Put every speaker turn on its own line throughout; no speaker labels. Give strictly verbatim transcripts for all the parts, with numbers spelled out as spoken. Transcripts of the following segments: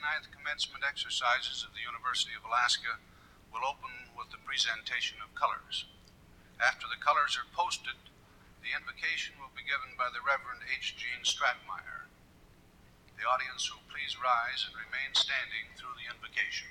forty-ninth commencement exercises of the University of Alaska will open with the presentation of colors. After the colors are posted, the invocation will be given by the Reverend H. Gene Stratmeyer. The audience will please rise and remain standing through the invocation.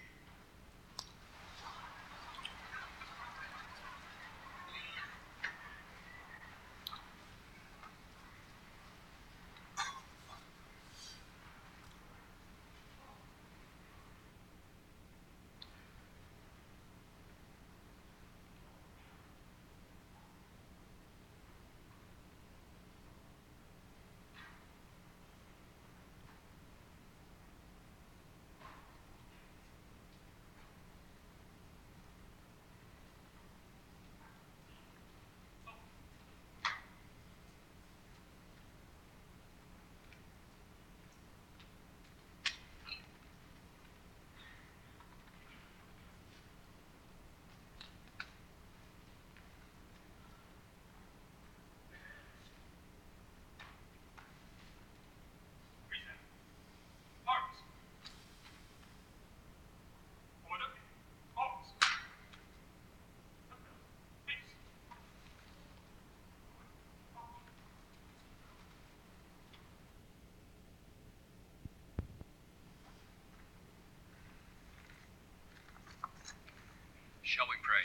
Shall we pray?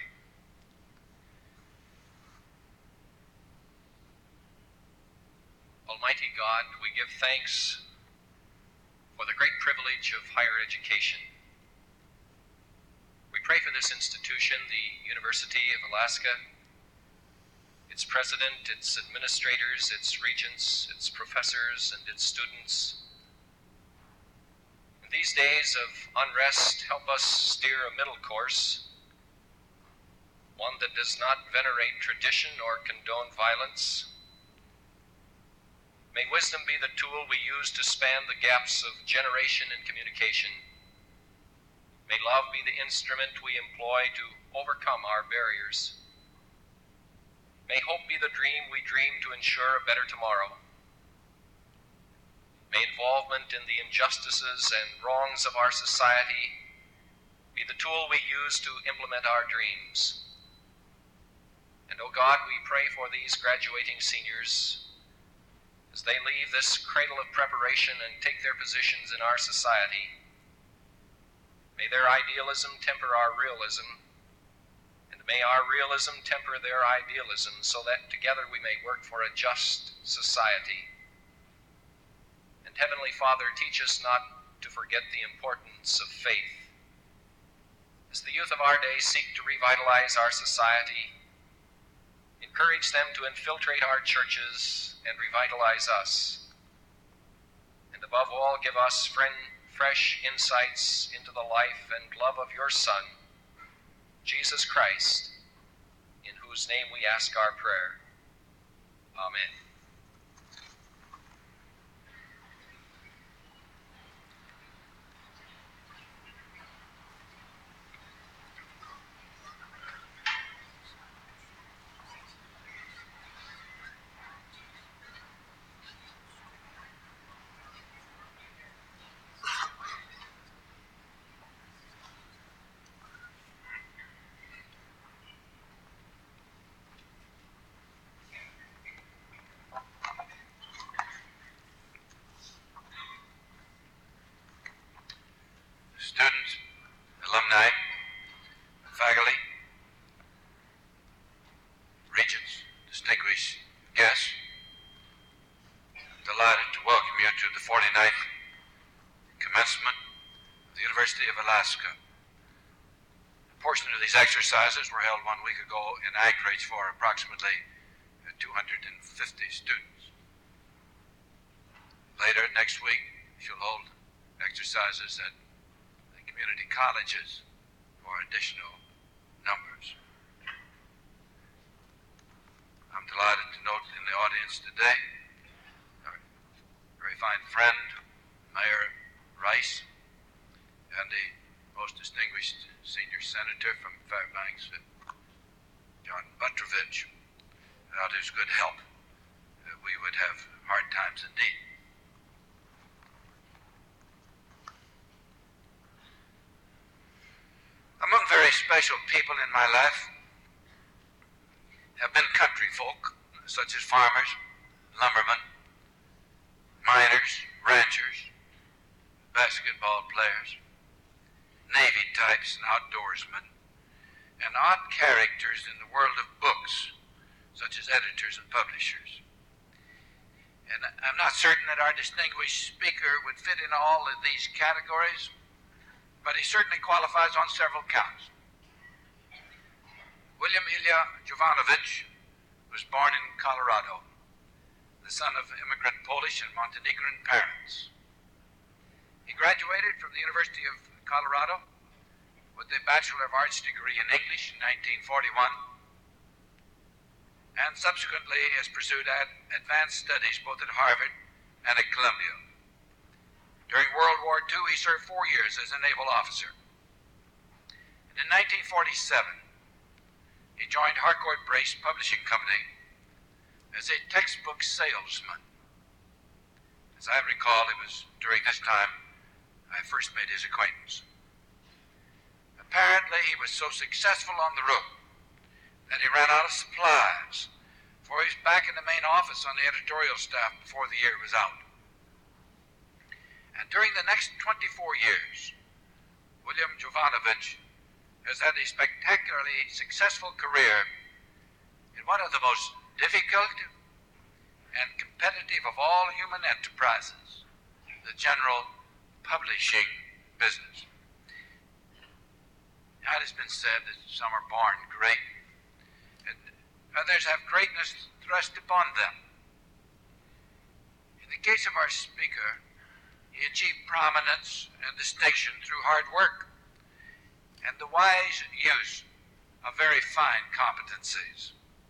Almighty God, we give thanks for the great privilege of higher education. We pray for this institution, the University of Alaska, its president, its administrators, its regents, its professors, and its students. In these days of unrest, help us steer a middle course, one that does not venerate tradition or condone violence. May wisdom be the tool we use to span the gaps of generation and communication. May love be the instrument we employ to overcome our barriers. May hope be the dream we dream to ensure a better tomorrow. May involvement in the injustices and wrongs of our society be the tool we use to implement our dreams. And, O God, we pray for these graduating seniors as they leave this cradle of preparation and take their positions in our society. May their idealism temper our realism, and may our realism temper their idealism, so that together we may work for a just society. And Heavenly Father, teach us not to forget the importance of faith. As the youth of our day seek to revitalize our society, encourage them to infiltrate our churches and revitalize us. And above all, give us friend, fresh insights into the life and love of your Son, Jesus Christ, in whose name we ask our prayer. Amen.
Students, alumni, faculty, regents, distinguished guests, I'm delighted to welcome you to the forty-ninth commencement of the University of Alaska. A portion of these exercises were held one week ago in Anchorage for approximately two hundred fifty students. Later next week, she'll hold exercises at community colleges for additional numbers. I'm delighted to note in the audience today our very fine friend, Mayor Rice, and the most distinguished senior senator from Fairbanks, John Butrovich. Without his good help, uh, we would have hard times indeed. special people in my life have been country folk, such as farmers, lumbermen, miners, ranchers, basketball players, Navy types and outdoorsmen, and odd characters in the world of books, such as editors and publishers. And I'm not certain that our distinguished speaker would fit in all of these categories, but he certainly qualifies on several counts. William Ilya Jovanovich was born in Colorado, the son of immigrant Polish and Montenegrin parents. He graduated from the University of Colorado with a Bachelor of Arts degree in English in nineteen forty-one, and subsequently has pursued ad advanced studies both at Harvard and at Columbia. During World War Two, he served four years as a naval officer. And in nineteen forty-seven, he joined Harcourt Brace Publishing Company as a textbook salesman. As I recall, it was during this time I first made his acquaintance. Apparently, he was so successful on the road that he ran out of supplies, for he was back in the main office on the editorial staff before the year was out. And during the next twenty-four years, William Jovanovich has had a spectacularly successful career in one of the most difficult and competitive of all human enterprises, the general publishing business. Now, it has been said that some are born great, and others have greatness thrust upon them. In the case of our speaker, he achieved prominence and distinction through hard work and the wise use of very fine competencies.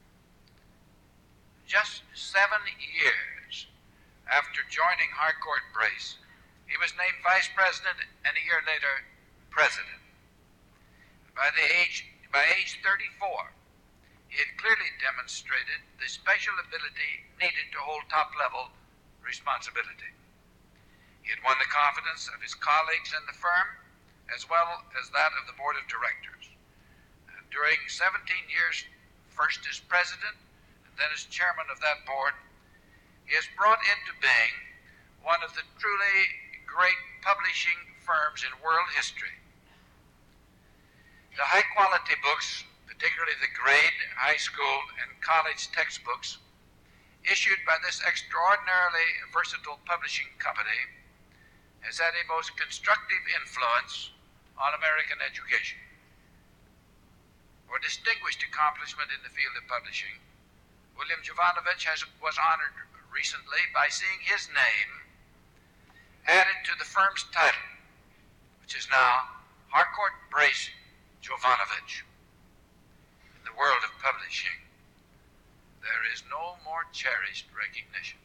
Just seven years after joining Harcourt Brace, he was named vice president and a year later, president. By the age, by age thirty-four, he had clearly demonstrated the special ability needed to hold top-level responsibility. He had won the confidence of his colleagues in the firm, as well as that of the board of directors. And during seventeen years, first as president, and then as chairman of that board, he has brought into being one of the truly great publishing firms in world history. The high-quality books, particularly the grade, high school, and college textbooks, issued by this extraordinarily versatile publishing company, has had a most constructive influence on American education. For distinguished accomplishment in the field of publishing, William Jovanovich has, was honored recently by seeing his name added to the firm's title, which is now Harcourt Brace Jovanovich. In the world of publishing, there is no more cherished recognition.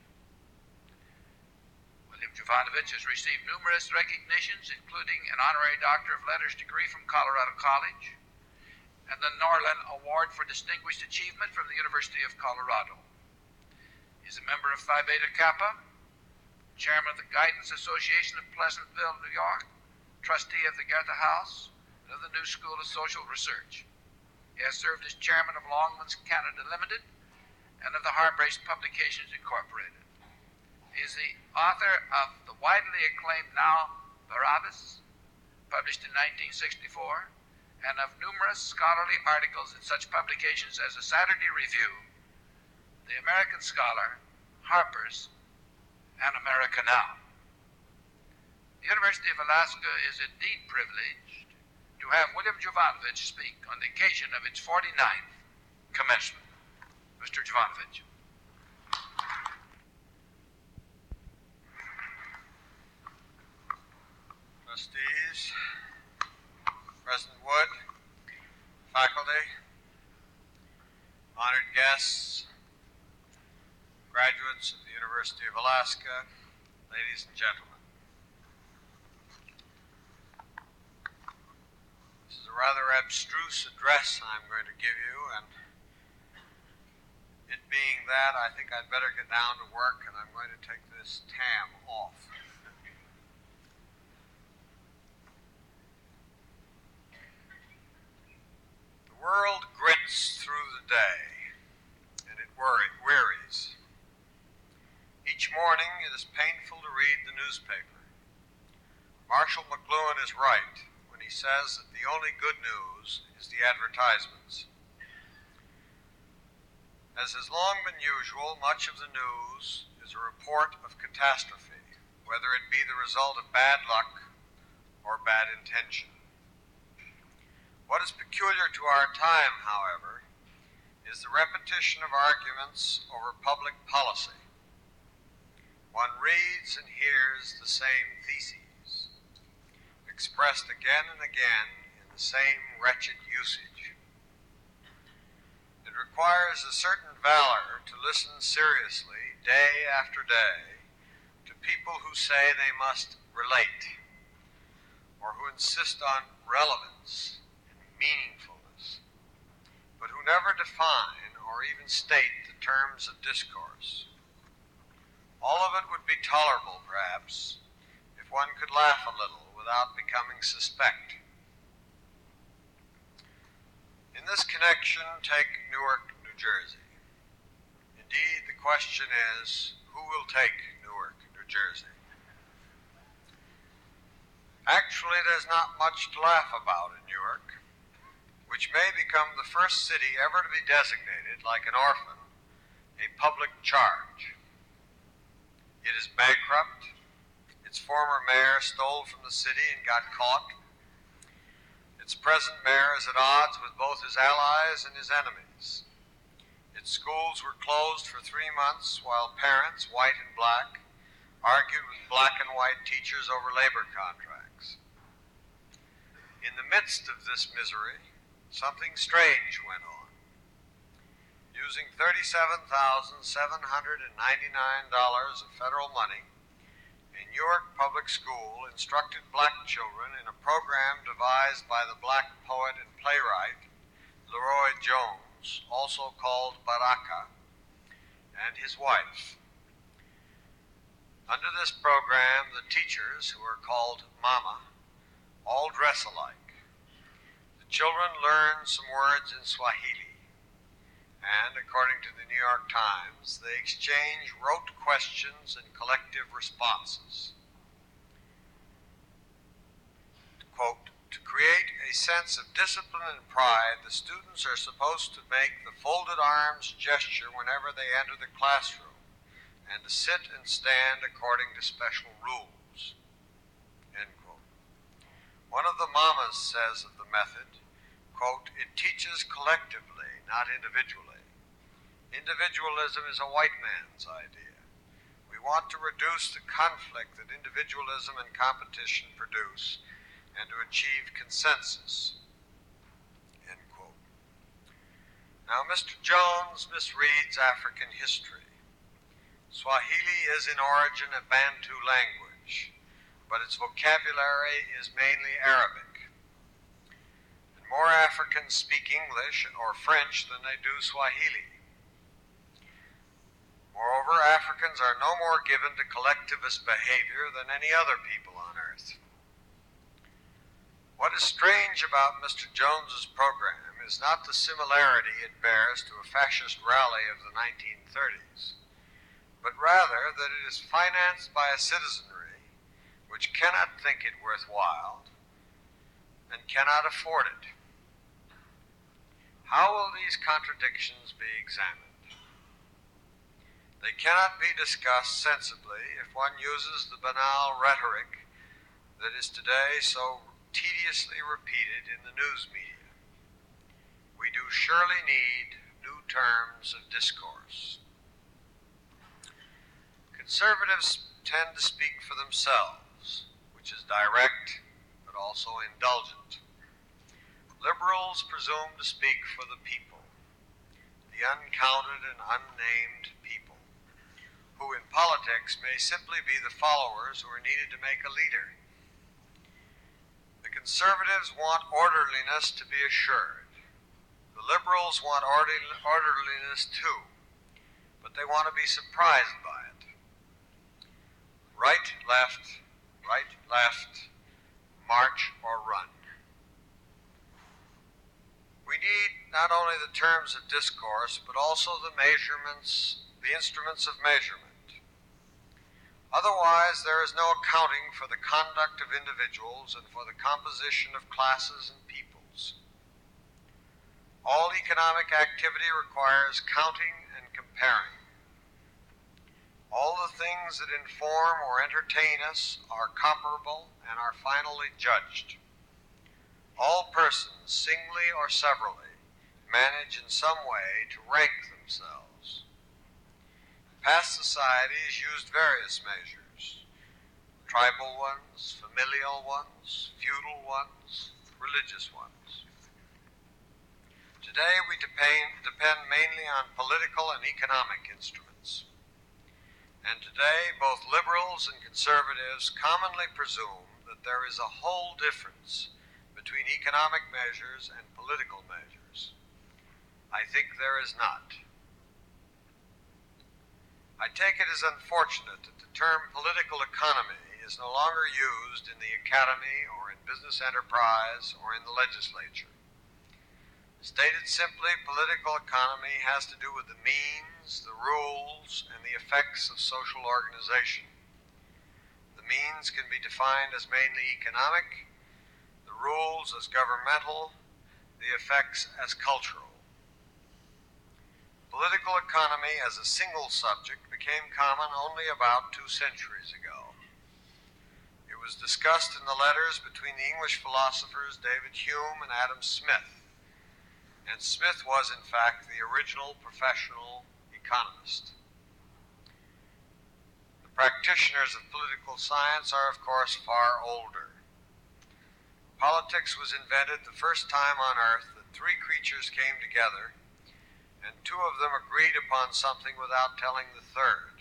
William Jovanovich has received numerous recognitions, including an honorary Doctor of Letters degree from Colorado College and the Norlin Award for Distinguished Achievement from the University of Colorado. He is a member of Phi Beta Kappa, chairman of the Guidance Association of Pleasantville, New York, trustee of the Goethe House, and of the New School of Social Research. He has served as chairman of Longmans Canada Limited and of the Harbrace Publications Incorporated. He is the author of the widely acclaimed now Barabbas, published in nineteen sixty-four, and of numerous scholarly articles in such publications as the Saturday Review, the American Scholar, Harper's, and America Now. The University of Alaska is indeed privileged to have William Jovanovich speak on the occasion of its forty-ninth commencement. Mister Jovanovich.
Trustees, President Wood, faculty, honored guests, graduates of the University of Alaska, ladies and gentlemen. This is a rather abstruse address I'm going to give you, and it being that, I think I'd better get down to work, and I'm going to take this tam off. world grits through the day, and it worry, wearies. Each morning it is painful to read the newspaper. Marshall McLuhan is right when he says that the only good news is the advertisements. As has long been usual, much of the news is a report of catastrophe, whether it be the result of bad luck or bad intention. What is peculiar to our time, however, is the repetition of arguments over public policy. One reads and hears the same theses, expressed again and again in the same wretched usage. It requires a certain valor to listen seriously, day after day, to people who say they must relate, or who insist on relevance meaningfulness, but who never define or even state the terms of discourse. All of it would be tolerable, perhaps, if one could laugh a little without becoming suspect. In this connection, take Newark, New Jersey. Indeed, the question is, who will take Newark, New Jersey? Actually, there's not much to laugh about in Newark, which may become the first city ever to be designated, like an orphan, a public charge. It is bankrupt. Its former mayor stole from the city and got caught. Its present mayor is at odds with both his allies and his enemies. Its schools were closed for three months while parents, white and black, argued with black and white teachers over labor contracts. In the midst of this misery, something strange went on. Using thirty-seven thousand seven hundred ninety-nine dollars of federal money, a Newark public school instructed black children in a program devised by the black poet and playwright Leroy Jones, also called Baraka, and his wife. Under this program, the teachers, who are called Mama, all dress alike. Children learn some words in Swahili, and, according to the New York Times, they exchange rote questions and collective responses. Quote, to create a sense of discipline and pride, the students are supposed to make the folded arms gesture whenever they enter the classroom, and to sit and stand according to special rules. End quote. One of the mamas says of the method, quote, it teaches collectively, not individually. Individualism is a white man's idea. We want to reduce the conflict that individualism and competition produce and to achieve consensus. End quote. Now, Mister Jones misreads African history. Swahili is in origin a Bantu language, but its vocabulary is mainly Arabic. More Africans speak English or French than they do Swahili. Moreover, Africans are no more given to collectivist behavior than any other people on earth. What is strange about Mister Jones's program is not the similarity it bears to a fascist rally of the nineteen thirties, but rather that it is financed by a citizenry which cannot think it worthwhile and cannot afford it. How will these contradictions be examined? They cannot be discussed sensibly if one uses the banal rhetoric that is today so tediously repeated in the news media. We do surely need new terms of discourse. Conservatives tend to speak for themselves, which is direct but also indulgent. Liberals presume to speak for the people, the uncounted and unnamed people, who in politics may simply be the followers who are needed to make a leader. The conservatives want orderliness to be assured. The liberals want orderliness too, but they want to be surprised by it. Right, left, right, left, march or run. We need not only the terms of discourse, but also the measurements, the instruments of measurement. Otherwise, there is no accounting for the conduct of individuals and for the composition of classes and peoples. All economic activity requires counting and comparing. All the things that inform or entertain us are comparable and are finally judged. All persons, singly or severally, manage in some way to rank themselves. Past societies used various measures: tribal ones, familial ones, feudal ones, religious ones. Today we depend, depend mainly on political and economic instruments. And today both liberals and conservatives commonly presume that there is a whole difference between economic measures and political measures. I think there is not. I take it as unfortunate that the term political economy is no longer used in the academy or in business enterprise or in the legislature. Stated simply, political economy has to do with the means, the rules, and the effects of social organization. The means can be defined as mainly economic, the rules as governmental, the effects as cultural. Political economy as a single subject became common only about two centuries ago. It was discussed in the letters between the English philosophers David Hume and Adam Smith, and Smith was in fact the original professional economist. The practitioners of political science are of course far older. Politics was invented the first time on earth that three creatures came together and two of them agreed upon something without telling the third.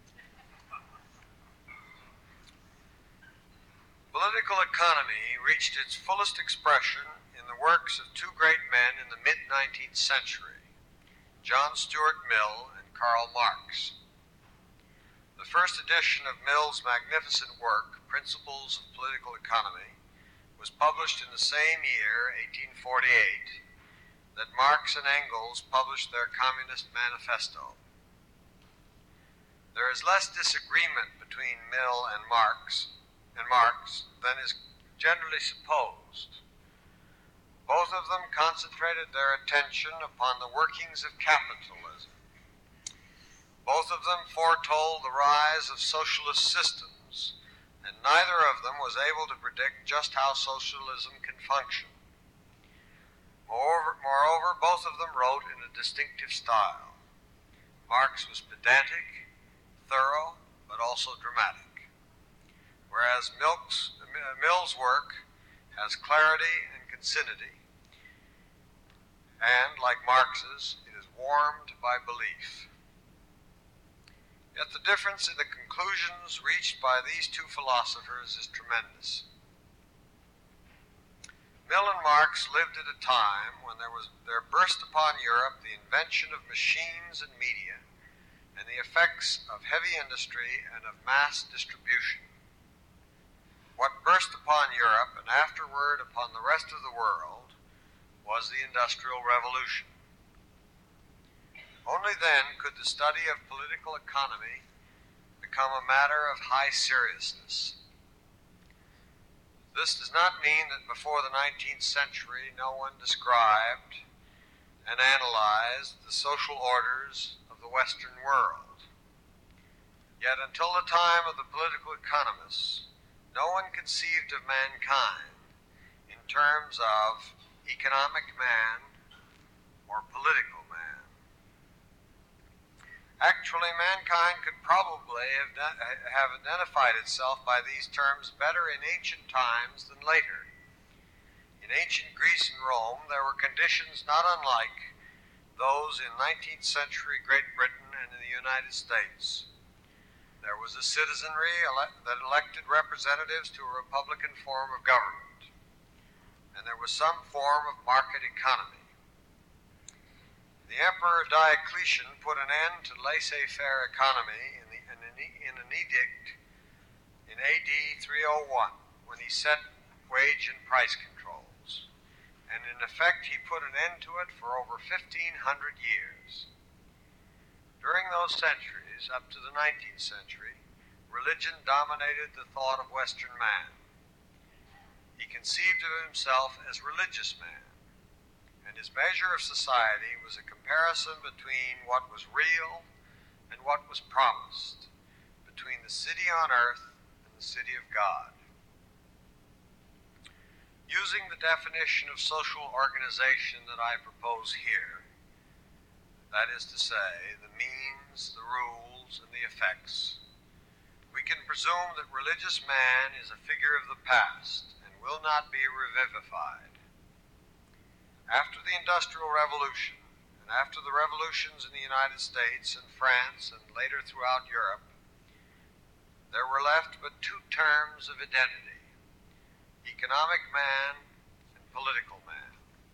Political economy reached its fullest expression in the works of two great men in the mid-nineteenth century, John Stuart Mill and Karl Marx. The first edition of Mill's magnificent work, Principles of Political Economy, was published in the same year, eighteen forty-eight, that Marx and Engels published their Communist Manifesto. There is less disagreement between Mill and Marx, and Marx than is generally supposed. Both of them concentrated their attention upon the workings of capitalism. Both of them foretold the rise of socialist systems, and neither of them was able to predict just how socialism can function. Moreover, moreover, both of them wrote in a distinctive style. Marx was pedantic, thorough, but also dramatic, whereas Milk's, Mill's work has clarity and concinnity, and, like Marx's, it is warmed by belief. Yet the difference in the conclusions reached by these two philosophers is tremendous. Mill and Marx lived at a time when there was there burst upon Europe the invention of machines and media, and the effects of heavy industry and of mass distribution. What burst upon Europe and afterward upon the rest of the world was the Industrial Revolution. Only then could the study of political economy become a matter of high seriousness. This does not mean that before the nineteenth century no one described and analyzed the social orders of the Western world. Yet until the time of the political economists, no one conceived of mankind in terms of economic man or political man. Actually, mankind could probably have, have identified itself by these terms better in ancient times than later. In ancient Greece and Rome, there were conditions not unlike those in nineteenth century Great Britain and in the United States. There was a citizenry ele- that elected representatives to a republican form of government, and there was some form of market economy. The Emperor Diocletian put an end to laissez-faire economy in, the, in, an, in an edict in A D three oh one when he set wage and price controls. and in effect he put an end to it for over fifteen hundred years. During those centuries, up to the nineteenth century, religion dominated the thought of Western man. He conceived of himself as religious man, and his measure of society was a comparison between what was real and what was promised, between the city on earth and the city of God. Using the definition of social organization that I propose here, that is to say, the means, the rules, and the effects, we can presume that religious man is a figure of the past and will not be revivified. After the Industrial Revolution, and after the revolutions in the United States and France and later throughout Europe, there were left but two terms of identity: economic man and political man.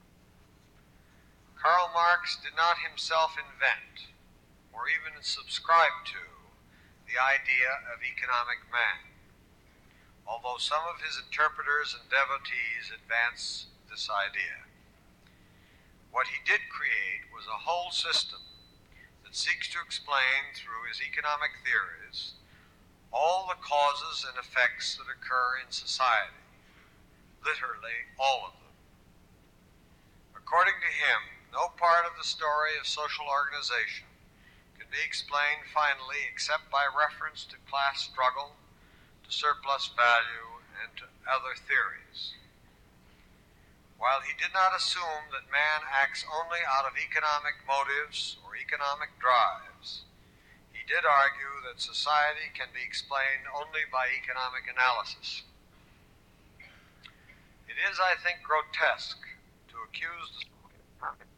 Karl Marx did not himself invent, or even subscribe to, the idea of economic man, although some of his interpreters and devotees advance this idea. What he did create was a whole system that seeks to explain through his economic theories all the causes and effects that occur in society, literally all of them. According to him, no part of the story of social organization can be explained finally except by reference to class struggle, to surplus value, and to other theories. While he did not assume that man acts only out of economic motives or economic drives, he did argue that society can be explained only by economic analysis. It is, I think, grotesque to accuse the